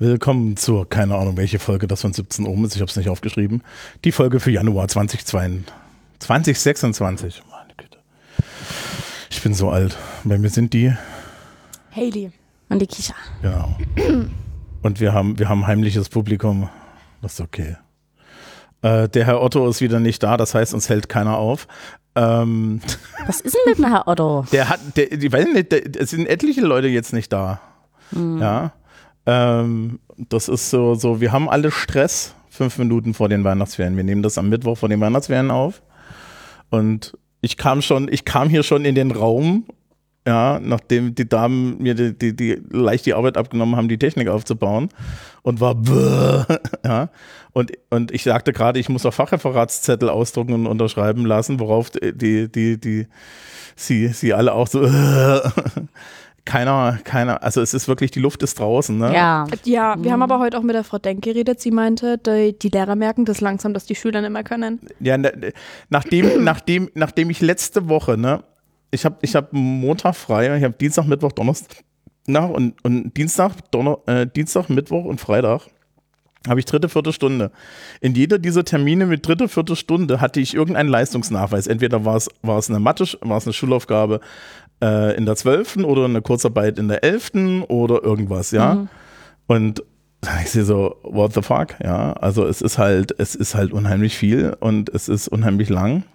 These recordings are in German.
Willkommen zur, keine Ahnung, welche Folge das von 17 Uhr ist, ich habe es nicht aufgeschrieben. Die Folge für Januar 2026. Meine Güte. Ich bin so alt. Bei mir sind die Hailey und die Kisha. Genau. Und wir haben heimliches Publikum. Das ist okay. Der Herr Otto ist wieder nicht da, das heißt, uns hält keiner auf. Was ist denn mit dem Herr Otto? Ich weiß nicht, es sind etliche Leute jetzt nicht da. Ja. Das ist so, wir haben alle Stress 5 Minuten vor den Weihnachtsferien. Wir nehmen das am Mittwoch vor den Weihnachtsferien auf. Und ich kam hier schon in den Raum, ja, nachdem die Damen mir die leicht die Arbeit abgenommen haben, die Technik aufzubauen, und war ja. Und ich sagte gerade, ich muss auch Fachreferatszettel ausdrucken und unterschreiben lassen, worauf sie alle auch so keiner, also es ist wirklich, die Luft ist draußen, ne? Ja, wir haben aber heute auch mit der Frau Denk geredet. Sie meinte, die Lehrer merken das langsam, dass die Schüler nicht mehr können. Ja, nachdem ich letzte Woche, ne, ich hab Montag frei, ich habe Dienstag, Mittwoch, Donnerstag und Dienstag, Mittwoch und Freitag habe ich 3., 4. Stunde. In jeder dieser Termine mit 3., 4. Stunde hatte ich irgendeinen Leistungsnachweis. Entweder war es eine Schulaufgabe in der 12. oder eine Kurzarbeit in der 11. oder irgendwas, ja. Mhm. Und ich sehe so, what the fuck, ja. Also es ist halt unheimlich viel und es ist unheimlich lang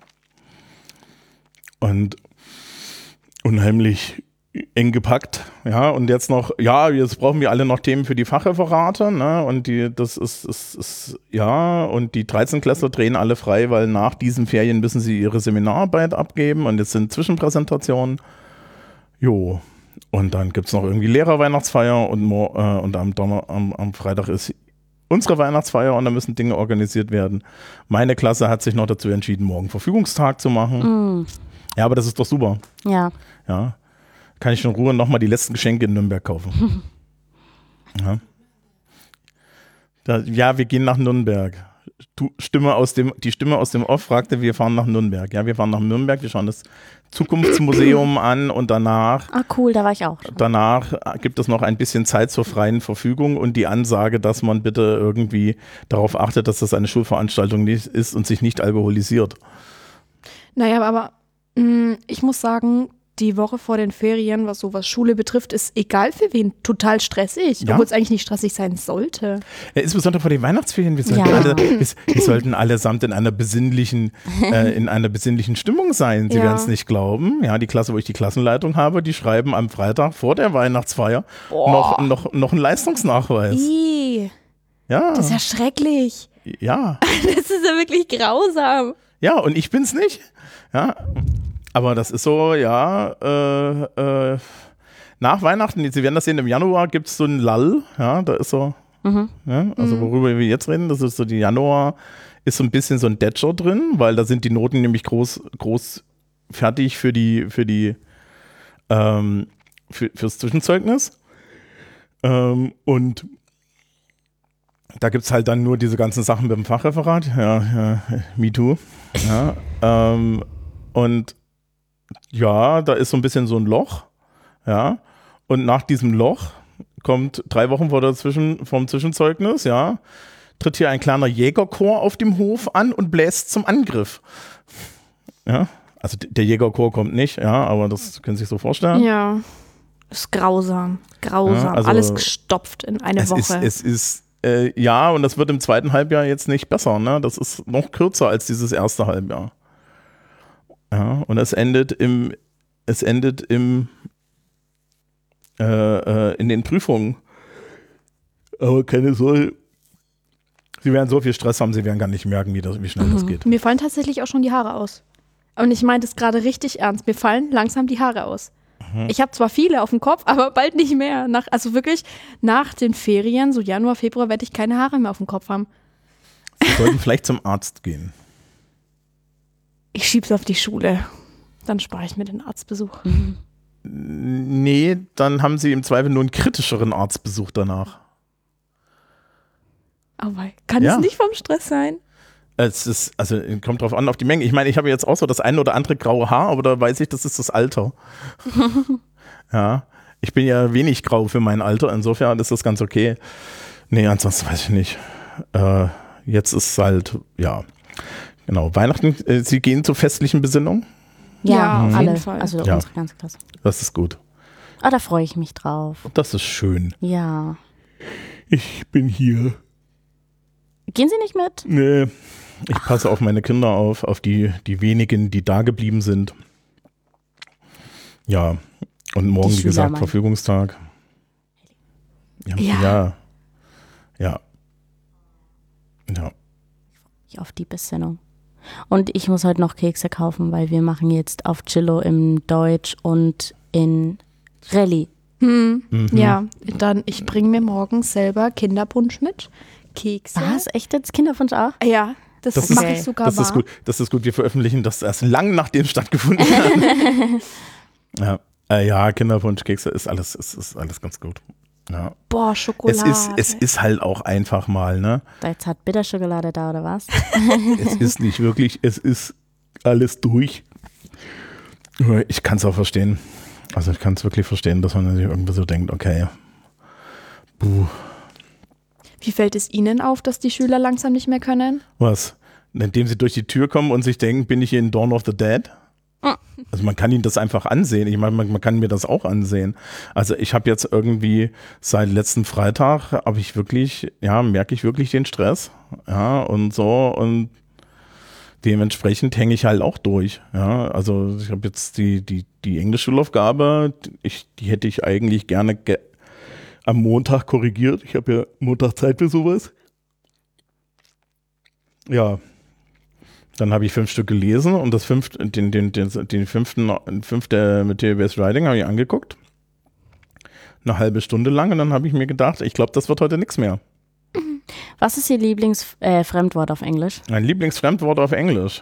und unheimlich eng gepackt, ja, und jetzt brauchen wir alle noch Themen für die Fachreferate, ne, und das ist und die 13-Klässler drehen alle frei, weil nach diesen Ferien müssen sie ihre Seminararbeit abgeben und jetzt sind Zwischenpräsentationen, und dann gibt es noch irgendwie Lehrerweihnachtsfeier und am Freitag ist unsere Weihnachtsfeier und da müssen Dinge organisiert werden. Meine Klasse hat sich noch dazu entschieden, morgen Verfügungstag zu machen. Ja, aber das ist doch super. Ja. Ja. Kann ich in Ruhe nochmal die letzten Geschenke in Nürnberg kaufen. Ja, wir gehen nach Nürnberg. Die Stimme aus dem Off fragte, wir fahren nach Nürnberg. Ja, wir fahren nach Nürnberg, wir schauen das Zukunftsmuseum an und danach. Ah, cool, da war ich auch. Danach gibt es noch ein bisschen Zeit zur freien Verfügung und die Ansage, dass man bitte irgendwie darauf achtet, dass das eine Schulveranstaltung nicht ist und sich nicht alkoholisiert. Naja, aber ich muss sagen, die Woche vor den Ferien, was Schule betrifft, ist egal für wen total stressig, obwohl es eigentlich nicht stressig sein sollte. Ja, insbesondere vor den Weihnachtsferien. Wir sollten allesamt in einer besinnlichen Stimmung sein. Sie werden es nicht glauben. Ja, die Klasse, wo ich die Klassenleitung habe, die schreiben am Freitag vor der Weihnachtsfeier noch einen Leistungsnachweis. Ja. Das ist ja schrecklich. Ja. Das ist ja wirklich grausam. Ja, und ich bin's nicht. Ja. Aber das ist so, nach Weihnachten, Sie werden das sehen, im Januar gibt es so einen Lull, ja, da ist so, also worüber wir jetzt reden, das ist so, die Januar ist so ein bisschen so ein Detscher drin, weil da sind die Noten nämlich groß fertig fürs Zwischenzeugnis. Und da gibt es halt dann nur diese ganzen Sachen mit dem Fachreferat, me too, und ja, da ist so ein bisschen so ein Loch, ja, und nach diesem Loch kommt 3 Wochen vom Zwischenzeugnis, ja, tritt hier ein kleiner Jägerchor auf dem Hof an und bläst zum Angriff. Ja, also der Jägerchor kommt nicht, ja, aber das können Sie sich so vorstellen. Ja, ist grausam, ja, also alles gestopft in eine Woche. Es ist und das wird im zweiten Halbjahr jetzt nicht besser, ne, das ist noch kürzer als dieses erste Halbjahr. Ja, und es endet in den Prüfungen. Aber keine Sorge. Sie werden so viel Stress haben, Sie werden gar nicht merken, wie schnell das geht. Mir fallen tatsächlich auch schon die Haare aus. Und ich meine das gerade richtig ernst. Mir fallen langsam die Haare aus. Ich habe zwar viele auf dem Kopf, aber bald nicht mehr. Also wirklich nach den Ferien, so Januar, Februar, werde ich keine Haare mehr auf dem Kopf haben. Sie sollten vielleicht zum Arzt gehen. Ich schieb's auf die Schule. Dann spare ich mir den Arztbesuch. Nee, dann haben Sie im Zweifel nur einen kritischeren Arztbesuch danach. Aber kann es nicht vom Stress sein? Kommt drauf an, auf die Menge. Ich meine, ich habe jetzt auch so das eine oder andere graue Haar, aber da weiß ich, das ist das Alter. Ja, ich bin ja wenig grau für mein Alter, insofern ist das ganz okay. Nee, ansonsten weiß ich nicht. Jetzt ist halt, ja, genau, Weihnachten, Sie gehen zur festlichen Besinnung? Ja, auf alle. jeden Fall. Also Ja. unsere ganze Klasse. Das ist gut. Ah, da freue ich mich drauf. Das ist schön. Ja. Ich bin hier. Gehen Sie nicht mit? Nee, ich passe auf meine Kinder auf die wenigen, die da geblieben sind. Ja, und morgen, Die wie gesagt, Schüler, Mann. Verfügungstag. Ja. Ja. Ja. Ja. Auf die Besinnung. Und ich muss heute noch Kekse kaufen, weil wir machen jetzt auf Chillo im Deutsch und in Rallye. Ja, dann ich bringe mir morgen selber Kinderpunsch mit. Kekse. Was? Echt jetzt Kinderwunsch auch? Ja, das, Das mache ist- ich sogar Das ist gut. Das ist gut. Wir veröffentlichen das erst lang nachdem es stattgefunden hat. Ja, Kinderwunschkekse ist alles ganz gut. Ja. Boah, Schokolade. Es ist halt auch einfach mal, ne? Jetzt hat Bitterschokolade da, oder was? Es ist nicht wirklich, es ist alles durch. Ich kann es auch verstehen. Also ich kann es wirklich verstehen, dass man sich irgendwie so denkt, okay, Wie fällt es Ihnen auf, dass die Schüler langsam nicht mehr können? was? Indem sie durch die Tür kommen und sich denken, bin ich hier in Dawn of the Dead? Also man kann ihnen das einfach ansehen. Ich meine, man kann mir das auch ansehen. Also ich habe jetzt irgendwie seit letzten Freitag merke ich wirklich den Stress. Ja, und so und dementsprechend hänge ich halt auch durch. Ja, also ich habe jetzt die Englischschulaufgabe, die hätte ich eigentlich gerne am Montag korrigiert. Ich habe ja Montag Zeit für sowas. Ja. Dann habe ich 5 Stück gelesen und den fünfte mit TBS Writing habe ich angeguckt. Eine halbe Stunde lang und dann habe ich mir gedacht, ich glaube, das wird heute nichts mehr. Was ist Ihr Lieblingsfremdwort auf Englisch? Mein Lieblingsfremdwort auf Englisch?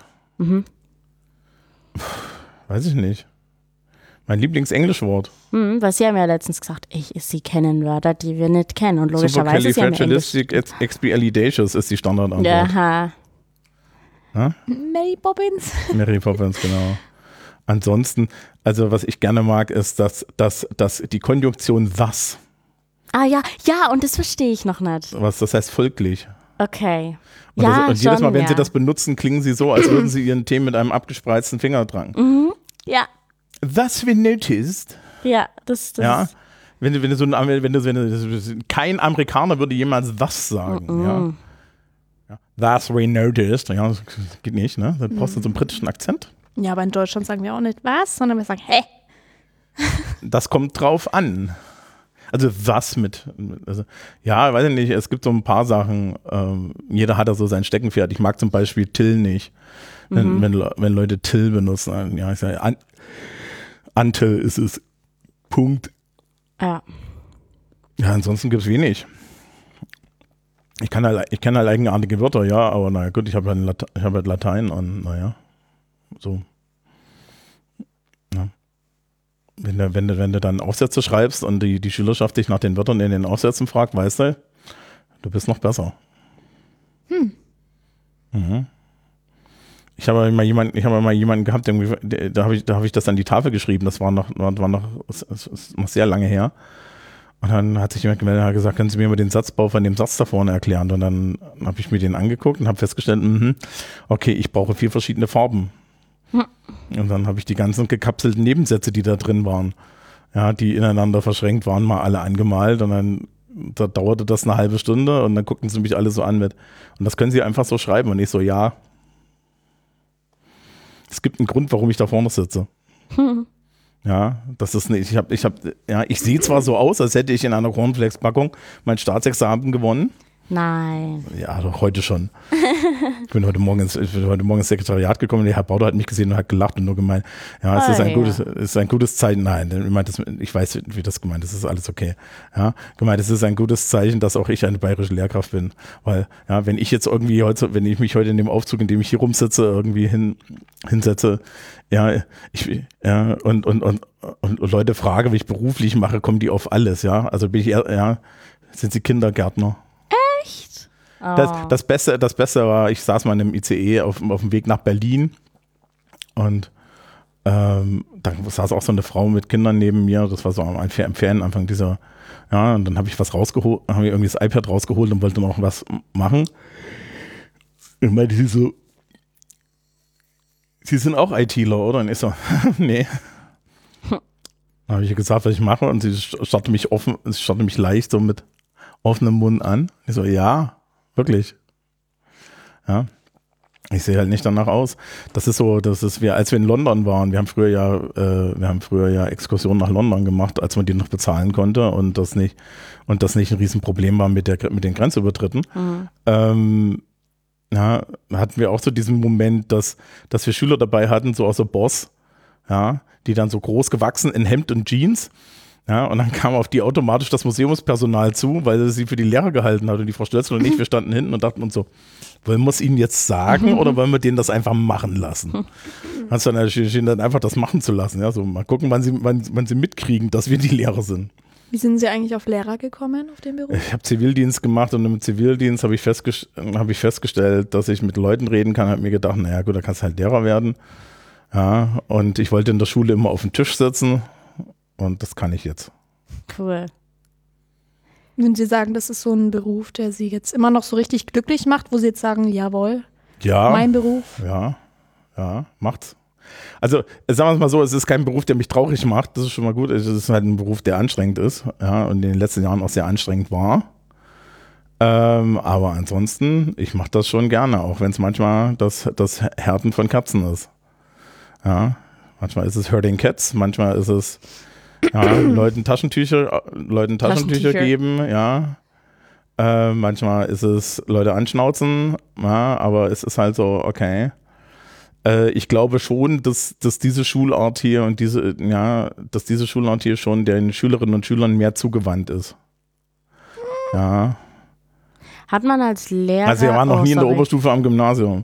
Weiß ich nicht. Mein Lieblingsenglischwort? Weil Sie haben ja letztens gesagt, Sie kennen Wörter, die wir nicht kennen. Und logischerweise ist ja im Englisch. Supercalifragilisticexpialidocious ist die Standardantwort. Aha. Mary Poppins. Mary Poppins, genau. Ansonsten, also was ich gerne mag, ist, dass die Konjunktion was. Ah ja, und das verstehe ich noch nicht. Was das heißt folglich. Okay. Und, Ja, und jedes schon, Mal, wenn ja. sie das benutzen, klingen sie so, als würden sie ihren Tee mit einem abgespreizten Finger tragen. Ja, Thus we noticed. ja, das Ja. Kein Amerikaner würde jemals was sagen. Ja. Thus we noticed. Ja, das geht nicht, ne? Da brauchst du so einen britischen Akzent. Ja, aber in Deutschland sagen wir auch nicht was, sondern wir sagen, hä? Das kommt drauf an. Also was ja, weiß ich nicht, es gibt so ein paar Sachen, jeder hat da so sein Steckenpferd. Ich mag zum Beispiel Till nicht, wenn Leute Till benutzen. Ja, ich sage, Until ist es, Punkt. Ja. Ja, ansonsten gibt es wenig. Ich kenne halt eigenartige Wörter, ja, aber naja gut, ich habe halt Latein und naja, so. Ja. Wenn du dann Aufsätze schreibst und die Schülerschaft dich nach den Wörtern in den Aufsätzen fragt, weißt du bist noch besser. Mhm. Ich habe mal jemanden gehabt, da habe ich das an die Tafel geschrieben, das war noch sehr lange her. Und dann hat sich jemand gemeldet und hat gesagt, können Sie mir mal den Satzbau von dem Satz da vorne erklären? Und dann habe ich mir den angeguckt und habe festgestellt, okay, ich brauche 4 verschiedene Farben. Und dann habe ich die ganzen gekapselten Nebensätze, die da drin waren, ja, die ineinander verschränkt waren, mal alle angemalt. Und dann da dauerte das eine halbe Stunde und dann guckten sie mich alle so an mit. Und das können Sie einfach so schreiben. Und ich so, ja. Es gibt einen Grund, warum ich da vorne sitze. Ja, das ist nicht, ich sehe zwar so aus, als hätte ich in einer Cornflakes-Packung mein Staatsexamen gewonnen. Nein. Ja, doch heute schon. Ich bin heute Morgen ins Sekretariat gekommen und der Herr Bauder hat mich gesehen und hat gelacht und nur gemeint, ja, es ist ein gutes Zeichen. Nein, ich weiß, wie das gemeint ist, es ist alles okay. Ja, gemeint, es ist ein gutes Zeichen, dass auch ich eine bayerische Lehrkraft bin. Weil, ja, wenn ich mich heute in dem Aufzug, in dem ich hier rumsitze, irgendwie hinsetze, und Leute frage, wie ich beruflich mache, kommen die auf alles, ja. Also sind sie Kindergärtner. Oh. Das Beste war, ich saß mal in einem ICE auf dem Weg nach Berlin und da saß auch so eine Frau mit Kindern neben mir, das war so am Ferienanfang dieser, ja, und dann habe ich was rausgeholt, habe ich irgendwie das iPad rausgeholt und wollte noch was machen. Und meinte sie so, Sie sind auch ITler, oder? Und ich so, nee. Dann habe ich ihr gesagt, was ich mache, und sie starrte mich leicht so mit offenem Mund an. Ich so, ja, wirklich. Ja. Ich sehe halt nicht danach aus. Das ist als wir in London waren, wir haben früher ja Exkursionen nach London gemacht, als man die noch bezahlen konnte und das nicht ein Riesenproblem war mit den Grenzübertritten. Ja, hatten wir auch so diesen Moment, dass wir Schüler dabei hatten, so aus der Boss, ja, die dann so groß gewachsen in Hemd und Jeans, ja, und dann kam auf die automatisch das Museumspersonal zu, weil sie für die Lehrer gehalten hat, und die Frau Stölzl und ich, wir standen hinten und dachten uns so, wollen wir es ihnen jetzt sagen oder wollen wir denen das einfach machen lassen? Hast dann entschieden, dann einfach das machen zu lassen, ja, so mal gucken, wann sie mitkriegen, dass wir die Lehrer sind. Wie sind Sie eigentlich auf Lehrer gekommen, auf den Beruf? Ich habe Zivildienst gemacht, und im Zivildienst habe ich festgestellt, dass ich mit Leuten reden kann. Habe mir gedacht, naja gut, da kannst du halt Lehrer werden. Ja, und ich wollte in der Schule immer auf den Tisch sitzen, und das kann ich jetzt. Cool. Würden Sie sagen, das ist so ein Beruf, der Sie jetzt immer noch so richtig glücklich macht, wo Sie jetzt sagen, jawohl, ja, mein Beruf? Ja, macht's. Also sagen wir es mal so, es ist kein Beruf, der mich traurig macht, das ist schon mal gut. Es ist halt ein Beruf, der anstrengend ist, ja, und in den letzten Jahren auch sehr anstrengend war. Aber ansonsten, ich mache das schon gerne, auch wenn es manchmal das Härten von Katzen ist. Ja, manchmal ist es Herding Cats, manchmal ist es Leuten Taschentücher geben, ja. Manchmal ist es Leute anschnauzen, ja, aber es ist halt so, okay. Ich glaube schon, dass diese Schulart hier schon den Schülerinnen und Schülern mehr zugewandt ist. Ja. Hat man als Lehrer... Also wir waren noch nie in der Oberstufe am Gymnasium.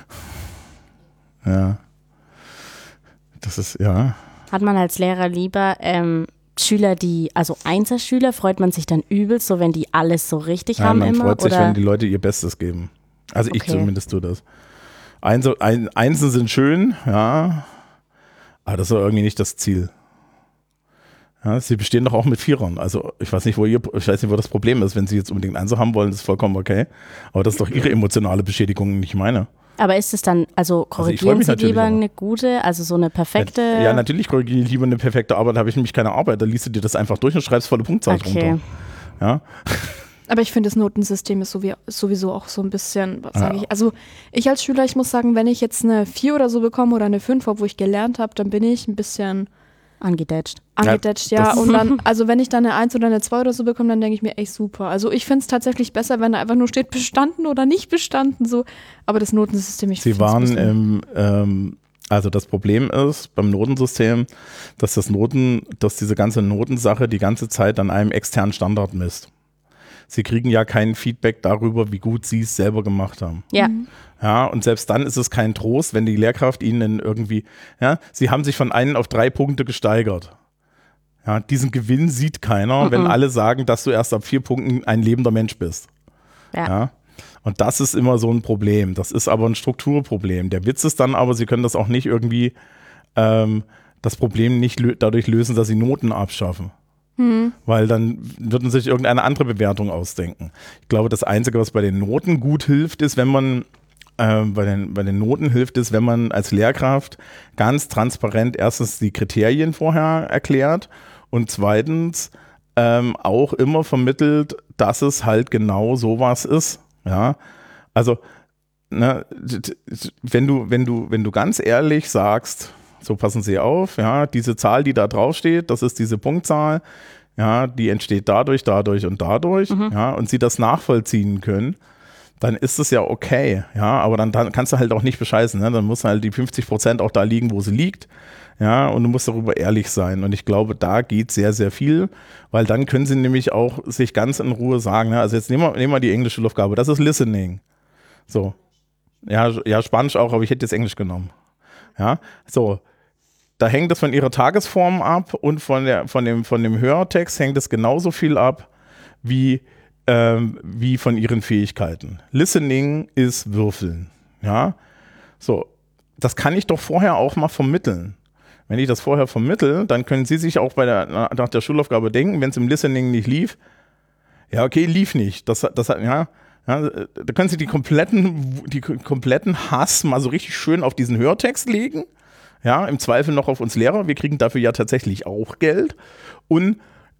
Ja. Das ist, ja. Hat man als Lehrer lieber Schüler, also Einserschüler, freut man sich dann übelst, so wenn die alles so richtig haben man immer? Man freut sich, oder? wenn die Leute ihr Bestes geben. Also ich Okay. zumindest tue das. Einsen sind schön, ja, aber das ist irgendwie nicht das Ziel. Ja, sie bestehen doch auch mit Vierern. Also ich weiß nicht, wo das Problem ist. Wenn sie jetzt unbedingt Einser haben wollen, ist vollkommen okay. Aber das ist doch ihre emotionale Beschädigung, nicht meine. Aber ist es dann, also korrigieren Sie lieber eine gute, also so eine perfekte? Ja, natürlich korrigiere ich lieber eine perfekte Arbeit, da habe ich nämlich keine Arbeit. Da liest du dir das einfach durch und schreibst volle Punktzahl drunter. Ja. Aber ich finde, das Notensystem ist sowieso auch so ein bisschen, was sage ich, also ich als Schüler, ich muss sagen, wenn ich jetzt eine 4 oder so bekomme oder eine 5, obwohl ich gelernt habe, dann bin ich ein bisschen angedetscht. Ja. Und dann, also wenn ich dann eine 1 oder eine 2 oder so bekomme, dann denke ich mir, echt super. Also ich finde es tatsächlich besser, wenn da einfach nur steht, bestanden oder nicht bestanden, so. Aber das Notensystem, Also das Problem ist beim Notensystem, dass diese ganze Notensache die ganze Zeit an einem externen Standard misst. Sie kriegen ja kein Feedback darüber, wie gut sie es selber gemacht haben. Ja. Ja, und selbst dann ist es kein Trost, wenn die Lehrkraft ihnen irgendwie, ja, sie haben sich von 1 auf 3 Punkte gesteigert. Ja, diesen Gewinn sieht keiner, wenn alle sagen, dass du erst ab 4 Punkten ein lebender Mensch bist. Ja. Und das ist immer so ein Problem. Das ist aber ein Strukturproblem. Der Witz ist dann aber, sie können das auch nicht irgendwie, das Problem nicht dadurch lösen, dass sie Noten abschaffen. Weil dann würden sich irgendeine andere Bewertung ausdenken. Ich glaube, das Einzige, was bei den Noten gut hilft, ist, wenn man bei den Noten hilft es, wenn man als Lehrkraft ganz transparent erstens die Kriterien vorher erklärt und zweitens auch immer vermittelt, dass es halt genau sowas ist. Ja, also ne, wenn du ganz ehrlich sagst, so passen Sie auf, ja, diese Zahl, die da draufsteht, das ist diese Punktzahl, ja, die entsteht dadurch und dadurch, ja, und Sie das nachvollziehen können, dann ist es ja okay, ja, aber dann kannst du halt auch nicht bescheißen, ne? Dann muss halt die 50% auch da liegen, wo sie liegt, ja, und du musst darüber ehrlich sein und ich glaube, da geht sehr, sehr viel, weil dann können sie nämlich auch sich ganz in Ruhe sagen, ne? Also jetzt nehmen wir die englische Schulaufgabe, das ist Listening, so, ja, Spanisch auch, aber ich hätte jetzt Englisch genommen, ja, so, da hängt es von ihrer Tagesform ab und von dem Hörtext hängt es genauso viel ab, wie von ihren Fähigkeiten. Listening ist Würfeln, ja. So, das kann ich doch vorher auch mal vermitteln. Wenn ich das vorher vermittle, dann können Sie sich auch nach der Schulaufgabe denken, wenn es im Listening nicht lief, ja, okay, lief nicht. Da können Sie die kompletten Hass mal so richtig schön auf diesen Hörtext legen. Ja, im Zweifel noch auf uns Lehrer. Wir kriegen dafür ja tatsächlich auch Geld. Und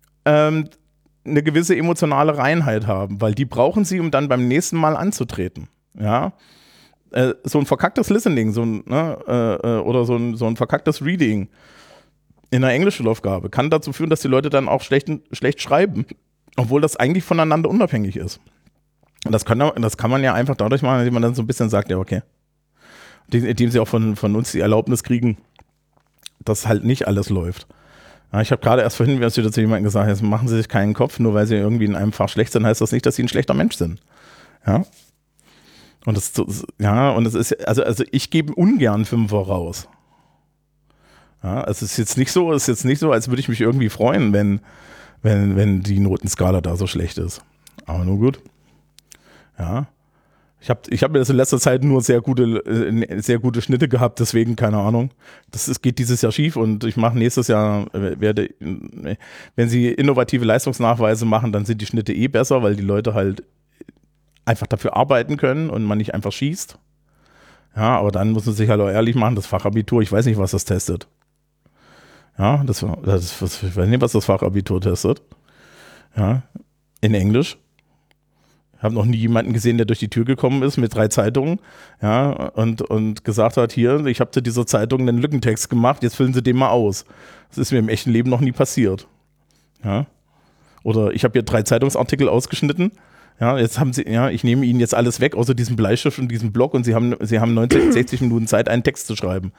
eine gewisse emotionale Reinheit haben, weil die brauchen Sie, um dann beim nächsten Mal anzutreten. Ja. So ein verkacktes Listening oder so ein verkacktes Reading in einer Englischschulaufgabe kann dazu führen, dass die Leute dann auch schlecht schreiben, obwohl das eigentlich voneinander unabhängig ist. Und das kann man ja einfach dadurch machen, indem man dann so ein bisschen sagt, ja okay, indem sie auch von uns die Erlaubnis kriegen, dass halt nicht alles läuft. Ja, ich habe gerade erst vorhin wieder zu jemandem gesagt, jetzt machen Sie sich keinen Kopf, nur weil Sie irgendwie in einem Fach schlecht sind, heißt das nicht, dass Sie ein schlechter Mensch sind. Ja. Und es ist, also ich gebe ungern Fünfer raus. Ja, es ist jetzt nicht so, als würde ich mich irgendwie freuen, wenn die Notenskala da so schlecht ist. Aber nur gut. Ja. Ich hab mir das in letzter Zeit nur sehr gute Schnitte gehabt, deswegen keine Ahnung. Geht dieses Jahr schief und ich mache nächstes Jahr, wenn Sie innovative Leistungsnachweise machen, dann sind die Schnitte besser, weil die Leute halt einfach dafür arbeiten können und man nicht einfach schießt. Ja, aber dann muss man sich halt auch ehrlich machen, das Fachabitur, ich weiß nicht, was das testet. Ja, ich weiß nicht, was das Fachabitur testet. Ja, in Englisch. Ich habe noch nie jemanden gesehen, der durch die Tür gekommen ist mit 3 Zeitungen, ja, und gesagt hat, hier, ich habe zu dieser Zeitung einen Lückentext gemacht, jetzt füllen Sie den mal aus. Das ist mir im echten Leben noch nie passiert. Ja. Oder ich habe hier 3 Zeitungsartikel ausgeschnitten, ja, ich nehme Ihnen jetzt alles weg, außer diesem Bleistift und diesem Block und Sie haben 60 Minuten Zeit, einen Text zu schreiben.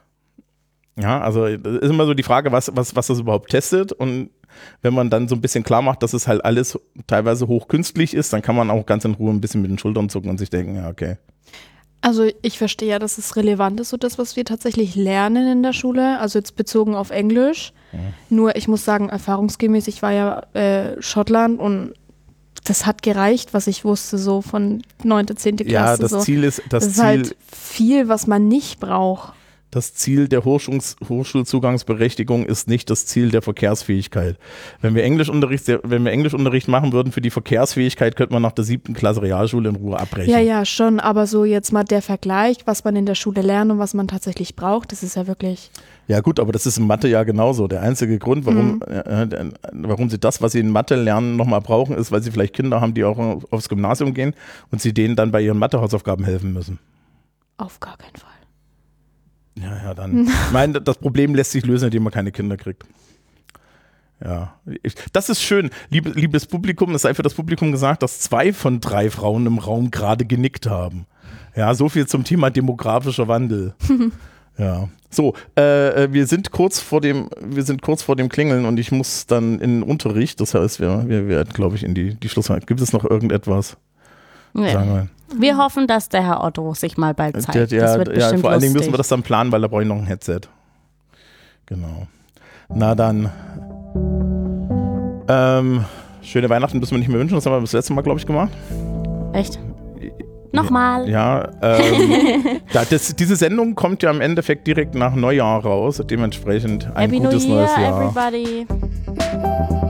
Ja, also ist immer so die Frage, was das überhaupt testet, und wenn man dann so ein bisschen klar macht, dass es halt alles teilweise hochkünstlich ist, dann kann man auch ganz in Ruhe ein bisschen mit den Schultern zucken und sich denken, ja, okay. Also ich verstehe ja, dass es relevant ist, so das, was wir tatsächlich lernen in der Schule, also jetzt bezogen auf Englisch. Ja. Nur ich muss sagen, erfahrungsgemäß, ich war ja Schottland und das hat gereicht, was ich wusste, so von 9., 10. Klasse. Ja, das so. Ziel ist halt viel, was man nicht braucht. Das Ziel der Hochschulzugangsberechtigung ist nicht das Ziel der Verkehrsfähigkeit. Wenn wir Englischunterricht machen würden für die Verkehrsfähigkeit, könnte man nach der 7. Klasse Realschule in Ruhe abbrechen. Ja, schon, aber so jetzt mal der Vergleich, was man in der Schule lernt und was man tatsächlich braucht, das ist ja wirklich... Ja gut, aber das ist in Mathe ja genauso. Der einzige Grund, warum sie das, was sie in Mathe lernen, nochmal brauchen, ist, weil sie vielleicht Kinder haben, die auch aufs Gymnasium gehen und sie denen dann bei ihren Mathehausaufgaben helfen müssen. Auf gar keinen Fall. Ja, dann. Ich meine, das Problem lässt sich lösen, indem man keine Kinder kriegt. Ja. Das ist schön. Liebes Publikum, es sei für das Publikum gesagt, dass 2 von 3 Frauen im Raum gerade genickt haben. Ja, so viel zum Thema demografischer Wandel. Ja. So, wir sind kurz vor dem Klingeln und ich muss dann in den Unterricht. Das heißt, wir werden, glaube ich, in die Schlussphase. Gibt es noch irgendetwas? Nee. Wir hoffen, dass der Herr Otto sich mal bald zeigt. Das wird bestimmt vor allen Dingen müssen wir das dann planen, weil da brauche ich noch ein Headset. Genau. Na dann. Schöne Weihnachten müssen wir nicht mehr wünschen. Das haben wir das letzte Mal, glaube ich, gemacht. Echt? Nochmal. Ja. Diese Sendung kommt ja im Endeffekt direkt nach Neujahr raus. Dementsprechend ein gutes neues Jahr. Happy New Year, everybody.